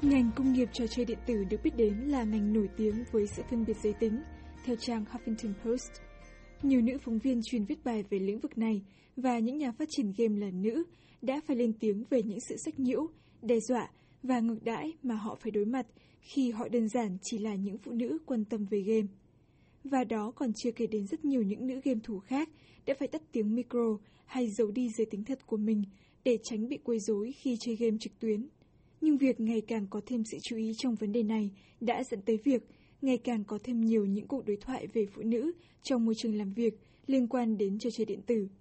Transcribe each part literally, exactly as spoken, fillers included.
Ngành công nghiệp trò chơi điện tử được biết đến là ngành nổi tiếng với sự phân biệt giới tính, theo trang Huffington Post. Nhiều nữ phóng viên chuyên viết bài về lĩnh vực này và những nhà phát triển game là nữ đã phải lên tiếng về những sự sách nhiễu, đe dọa và ngược đãi mà họ phải đối mặt khi họ đơn giản chỉ là những phụ nữ quan tâm về game. Và đó còn chưa kể đến rất nhiều những nữ game thủ khác đã phải tắt tiếng micro hay giấu đi giới tính thật của mình để tránh bị quấy rối khi chơi game trực tuyến. Nhưng việc ngày càng có thêm sự chú ý trong vấn đề này đã dẫn tới việc ngày càng có thêm nhiều những cuộc đối thoại về phụ nữ trong môi trường làm việc liên quan đến trò chơi điện tử.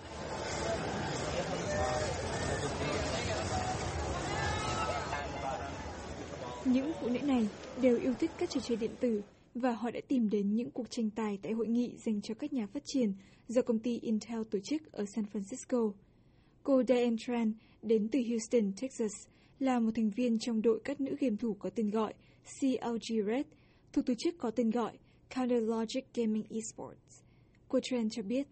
Những phụ nữ này đều yêu thích các trò chơi điện tử và họ đã tìm đến những cuộc tranh tài tại hội nghị dành cho các nhà phát triển do công ty Intel tổ chức ở San Francisco. Cô Diane Tran đến từ Houston, Texas, là một thành viên trong đội các nữ game thủ có tên gọi C L G Red, thuộc tổ chức có tên gọi Counter Logic Gaming Esports. Cô Tran cho biết,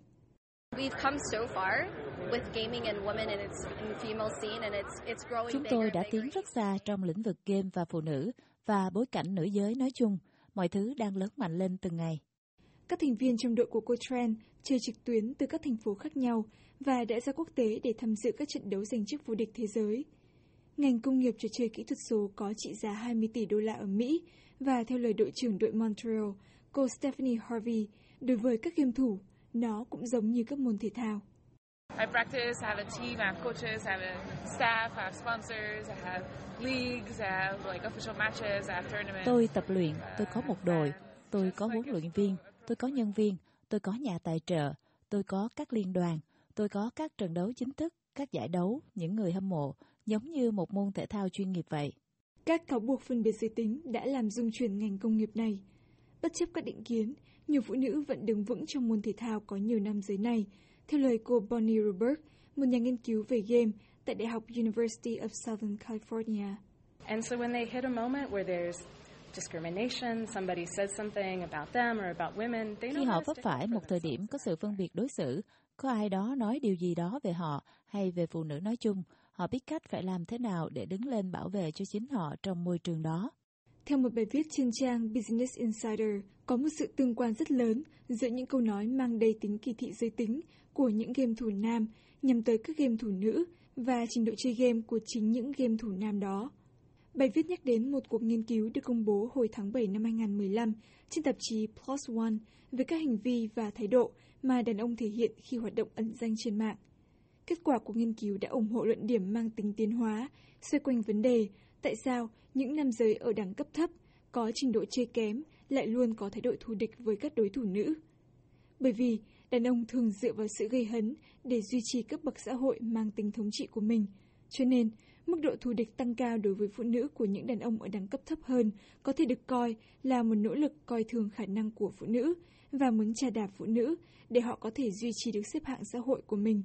chúng tôi đã tiến rất xa trong lĩnh vực game và phụ nữ và bối cảnh nữ giới nói chung. Mọi thứ đang lớn mạnh lên từng ngày. Các thành viên trong đội của cô Tran chơi trực tuyến từ các thành phố khác nhau và đã ra quốc tế để tham dự các trận đấu giành chức vô địch thế giới. Ngành công nghiệp trò chơi kỹ thuật số có trị giá hai mươi tỷ đô la ở Mỹ và theo lời đội trưởng đội Montreal, cô Stephanie Harvey, đối với các game thủ, nó cũng giống như các môn thể thao. I practice, I have a team, I have coaches, I have a staff, I have sponsors, I have leagues, I have like official matches, I have tournaments. Tôi tập luyện, tôi có một đội, tôi có huấn luyện viên, tôi có nhân viên, tôi có nhà tài trợ, tôi có các liên đoàn, tôi có các trận đấu chính thức, các giải đấu, những người hâm mộ, giống như một môn thể thao chuyên nghiệp vậy. Các cáo buộc phân biệt giới tính đã làm rung chuyển ngành công nghiệp này. Bất chấp các định kiến, nhiều phụ nữ vẫn đứng vững trong môn thể thao có nhiều năm dưới này, theo lời cô Bonnie Ruberg, một nhà nghiên cứu về game tại Đại học University of Southern California. And so when they hit a moment where there's discrimination, somebody says something about them or about women, they know. Khi họ vấp phải một thời điểm có sự phân biệt đối xử, có ai đó nói điều gì đó về họ hay về phụ nữ nói chung, họ biết cách phải làm thế nào để đứng lên bảo vệ cho chính họ trong môi trường đó. Theo một bài viết trên trang Business Insider, có một sự tương quan rất lớn giữa những câu nói mang đầy tính kỳ thị giới tính của những game thủ nam nhằm tới các game thủ nữ và trình độ chơi game của chính những game thủ nam đó. Bài viết nhắc đến một cuộc nghiên cứu được công bố hồi tháng bảy năm hai nghìn không trăm mười lăm trên tạp chí Plus One về các hành vi và thái độ mà đàn ông thể hiện khi hoạt động ẩn danh trên mạng. Kết quả của nghiên cứu đã ủng hộ luận điểm mang tính tiến hóa xoay quanh vấn đề tại sao những nam giới ở đẳng cấp thấp có trình độ chơi kém lại luôn có thái độ thù địch với các đối thủ nữ. Bởi vì đàn ông thường dựa vào sự gây hấn để duy trì cấp bậc xã hội mang tính thống trị của mình, cho nên mức độ thù địch tăng cao đối với phụ nữ của những đàn ông ở đẳng cấp thấp hơn có thể được coi là một nỗ lực coi thường khả năng của phụ nữ và muốn chà đạp phụ nữ để họ có thể duy trì được xếp hạng xã hội của mình.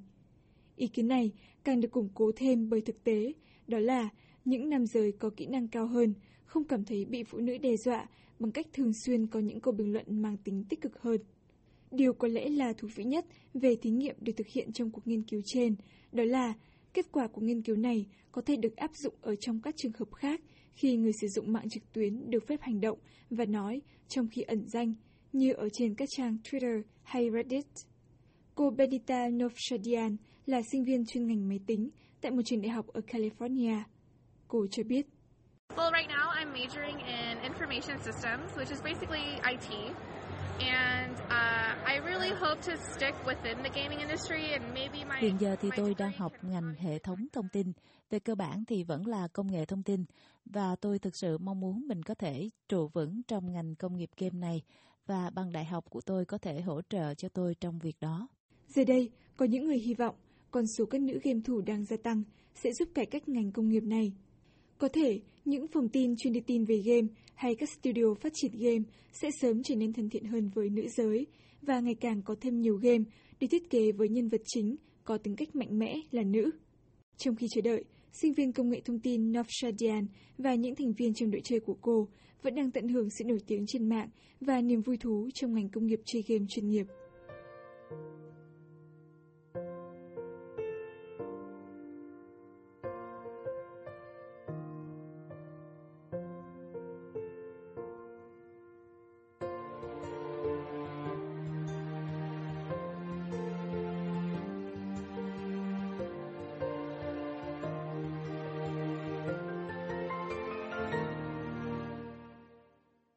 Ý kiến này càng được củng cố thêm bởi thực tế, đó là những nam giới có kỹ năng cao hơn không cảm thấy bị phụ nữ đe dọa bằng cách thường xuyên có những câu bình luận mang tính tích cực hơn. Điều có lẽ là thú vị nhất về thí nghiệm được thực hiện trong cuộc nghiên cứu trên, đó là kết quả của nghiên cứu này có thể được áp dụng ở trong các trường hợp khác khi người sử dụng mạng trực tuyến được phép hành động và nói trong khi ẩn danh, như ở trên các trang Twitter hay Reddit. Cô Benita Novshadian là sinh viên chuyên ngành máy tính tại một trường đại học ở California. Cô cho biết, Well, right now I'm majoring in information systems, which is basically I T. And uh, I really hope to stick within the gaming industry and maybe my Hiện giờ thì tôi đang học ngành hệ thống thông tin. Về cơ bản thì vẫn là công nghệ thông tin và tôi thực sự mong muốn mình có thể trụ vững trong ngành công nghiệp game này và bằng đại học của tôi có thể hỗ trợ cho tôi trong việc đó. Giờ đây, có những người hy vọng con số các nữ game thủ đang gia tăng sẽ giúp cải cách ngành công nghiệp này. Có thể, những phòng tin chuyên đưa tin về game hay các studio phát triển game sẽ sớm trở nên thân thiện hơn với nữ giới và ngày càng có thêm nhiều game được thiết kế với nhân vật chính có tính cách mạnh mẽ là nữ. Trong khi chờ đợi, sinh viên công nghệ thông tin Novshadian và những thành viên trong đội chơi của cô vẫn đang tận hưởng sự nổi tiếng trên mạng và niềm vui thú trong ngành công nghiệp chơi game chuyên nghiệp.